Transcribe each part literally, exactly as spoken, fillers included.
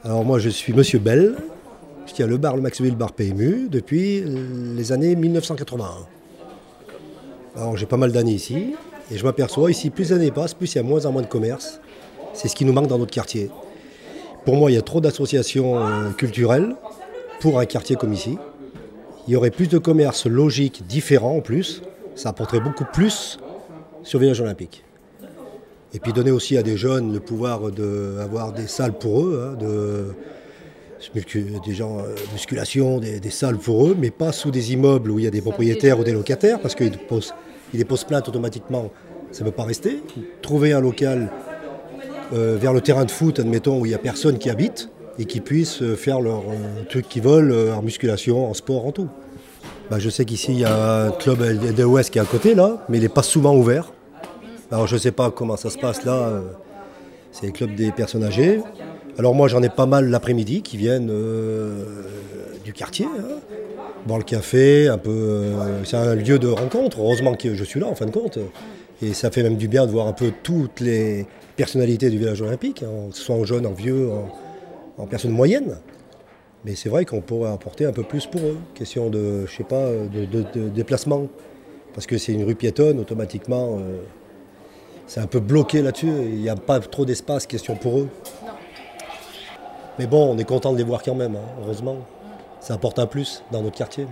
Alors moi je suis Monsieur Bell, je tiens le bar le Maxwell Bar P M U depuis les années mille neuf cent quatre-vingt-un. Alors j'ai pas mal d'années ici et je m'aperçois ici plus les années passent, plus il y a moins en moins de commerce. C'est ce qui nous manque dans notre quartier. Pour moi il y a trop d'associations euh, culturelles pour un quartier comme ici. Il y aurait plus de commerces logiques différents en plus, ça apporterait beaucoup plus sur le village olympique. Et puis donner aussi à des jeunes le pouvoir d'avoir des salles pour eux, hein, de, des gens, euh, musculation, des, des salles pour eux, mais pas sous des immeubles où il y a des propriétaires ou des locataires, parce qu'ils déposent, ils déposent plainte automatiquement, ça ne peut pas rester. Trouver un local euh, vers le terrain de foot, admettons, où il n'y a personne qui habite, et qui puissent faire leur euh, truc qu'ils veulent, euh, en musculation, en sport, en tout. Bah, je sais qu'ici, il y a un club de l'Ouest qui est à côté, là, mais il n'est pas souvent ouvert. Alors je ne sais pas comment ça se passe là, c'est le club des personnes âgées. Alors moi j'en ai pas mal l'après-midi qui viennent euh, du quartier, hein, boire le café, un peu. Euh, c'est un lieu de rencontre, heureusement que je suis là en fin de compte. Et ça fait même du bien de voir un peu toutes les personnalités du village olympique, hein, que ce soit en jeunes, en vieux, en, en personnes moyennes. Mais c'est vrai qu'on pourrait apporter un peu plus pour eux. Question de, je sais pas, de, de, de déplacement. Parce que c'est une rue piétonne, automatiquement. Euh, C'est un peu bloqué là-dessus, il n'y a pas trop d'espace, question pour eux. Mais bon, on est content de les voir quand même, hein, heureusement. Ça apporte un plus dans notre quartier.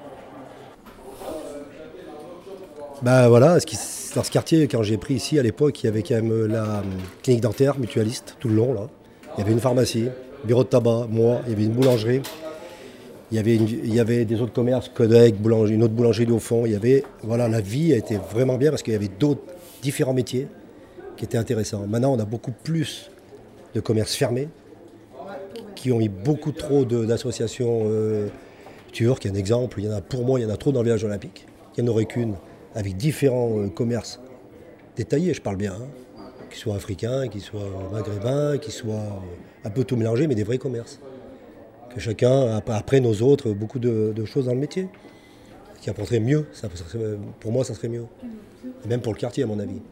Ben voilà, dans ce quartier, quand j'ai pris ici à l'époque, il y avait quand même la clinique dentaire mutualiste tout le long. Là. Il y avait une pharmacie, bureau de tabac, moi, il y avait une boulangerie. Il y avait, une, il y avait des autres commerces, Codec, boulangerie, une autre boulangerie au fond. Il y avait, voilà, la vie a été vraiment bien parce qu'il y avait d'autres différents métiers qui étaient intéressants. Maintenant, on a beaucoup plus de commerces fermés qui ont mis beaucoup trop d'associations euh, turques. Un exemple, il y en a, pour moi, il y en a trop dans le village olympique. Il n'y en aurait qu'une avec différents euh, commerces détaillés, je parle bien, hein, qu'ils soient africains, qu'ils soient maghrébins, qu'ils soient euh, un peu tout mélangés, mais des vrais commerces. Que chacun apprenne aux autres beaucoup de, de choses dans le métier, qui apporterait mieux. Ça, ça serait, pour moi, ça serait mieux. Et même pour le quartier, à mon avis.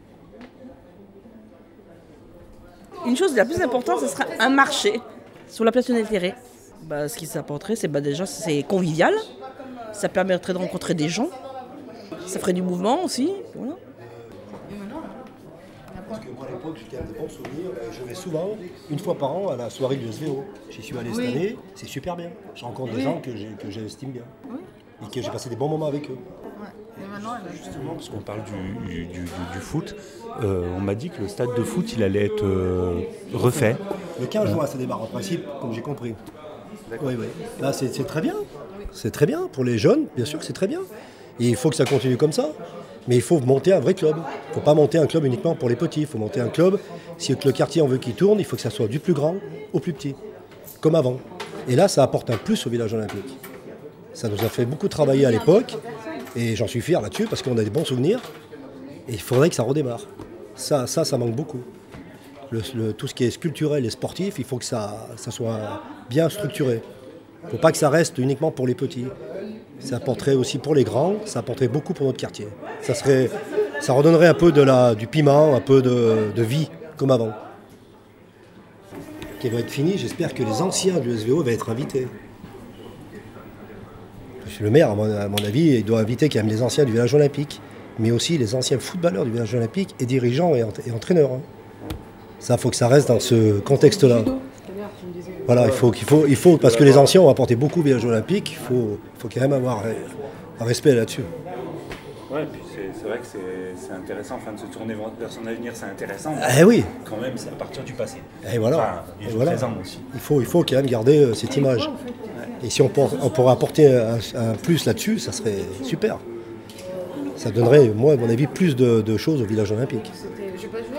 Une chose la plus importante, ce serait un marché sur la place de Terré. Bah, ce qui s'apporterait, c'est bah, déjà c'est convivial. Ça permettrait de rencontrer des gens. Ça ferait du mouvement aussi. Voilà. Parce que moi, à l'époque, j'ai quand même des bons souvenirs. Je vais souvent, une fois par an, à la soirée du S V O. J'y suis allé oui. cette année, c'est super bien. Je rencontre oui. des gens que j'estime bien. Oui. Et que j'ai passé des bons moments avec eux. Ouais. Et maintenant, justement, parce qu'on parle du, du, du, du foot, euh, on m'a dit que le stade de foot, il allait être euh, refait. Le quinze juin, ça démarre en principe, comme j'ai compris. Oui, oui. Là, c'est très bien. C'est très bien. Pour les jeunes, bien sûr, c'est très bien. Et il faut que ça continue comme ça. Mais il faut monter un vrai club. Il ne faut pas monter un club uniquement pour les petits. Il faut monter un club. Si le quartier en veut qu'il tourne, il faut que ça soit du plus grand au plus petit. Comme avant. Et là, ça apporte un plus au village olympique. Ça nous a fait beaucoup travailler à l'époque. Et j'en suis fier là-dessus parce qu'on a des bons souvenirs. Et il faudrait que ça redémarre. Ça, ça, ça manque beaucoup. Le, le, tout ce qui est culturel et sportif, il faut que ça, ça soit bien structuré. Il ne faut pas que ça reste uniquement pour les petits. Ça apporterait aussi pour les grands, ça apporterait beaucoup pour notre quartier. Ça, serait, ça redonnerait un peu de la, du piment, un peu de, de vie, comme avant. Qui va être fini, j'espère que les anciens du S V O vont être invités. Le maire, à mon, à mon avis, il doit inviter quand même les anciens du village olympique, mais aussi les anciens footballeurs du village olympique et dirigeants et, et entraîneurs. Hein. Ça, il faut que ça reste dans ce contexte-là. Voilà, il faut, qu'il faut, il faut, parce que les anciens ont apporté beaucoup au village olympique, il faut, faut quand même avoir un respect là-dessus. Ouais, puis c'est vrai que c'est intéressant, enfin de se tourner vers son avenir, c'est intéressant. Eh oui. Quand même, c'est à partir du passé. Et voilà. Enfin, et et voilà. Présent aussi. Il faut, il faut quand même garder euh, cette image. Ouais. Et si on, pour, on pourrait apporter un, un plus là-dessus, ça serait super. Ça donnerait, moi, à mon avis, plus de, de choses au village olympique.